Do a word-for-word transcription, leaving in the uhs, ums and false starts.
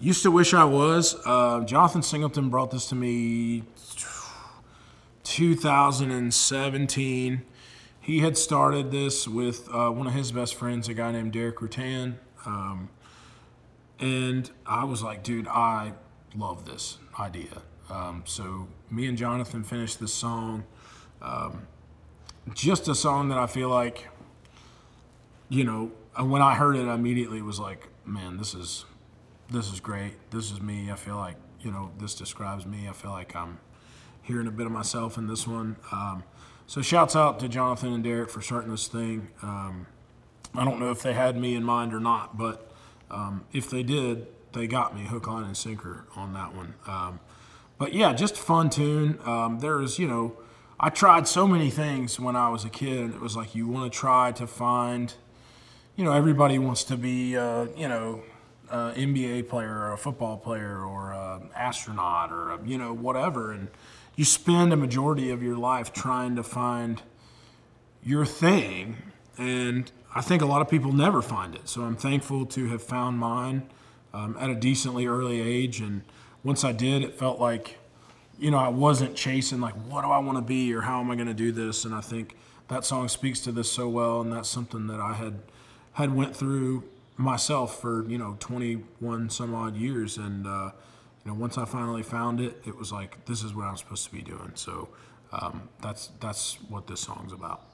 Used to wish I was. Uh, Jonathan Singleton brought this to me two thousand seventeen. He had started this with uh, one of his best friends, a guy named Derek Rutan. Um, and I was like, dude, I love this idea. Um, so me and Jonathan finished this song. Um, just a song that I feel like, you know, when I heard it, I immediately was like, man, this is this is great. This is me. I feel like, you know, this describes me. I feel like I'm hearing a bit of myself in this one. Um, so shouts out to Jonathan and Derek for starting this thing. Um, I don't know if they had me in mind or not, but um, if they did, they got me hook, line, and sinker on that one. Um, but yeah, just a fun tune. Um, there's, you know, I tried so many things when I was a kid, and it was like you want to try to find, you know, everybody wants to be, uh, you know, an N B A player or a football player or an astronaut or, a, you know, whatever. And you spend a majority of your life trying to find your thing. And I think a lot of people never find it. So I'm thankful to have found mine um, at a decently early age. And once I did, it felt like, you know, I wasn't chasing like, what do I want to be or how am I going to do this? And I think that song speaks to this so well, and that's something that I had had went through myself for, you know, twenty-one some odd years. And, uh, you know, once I finally found it, it was like, this is what I'm supposed to be doing. So um, that's that's what this song's about.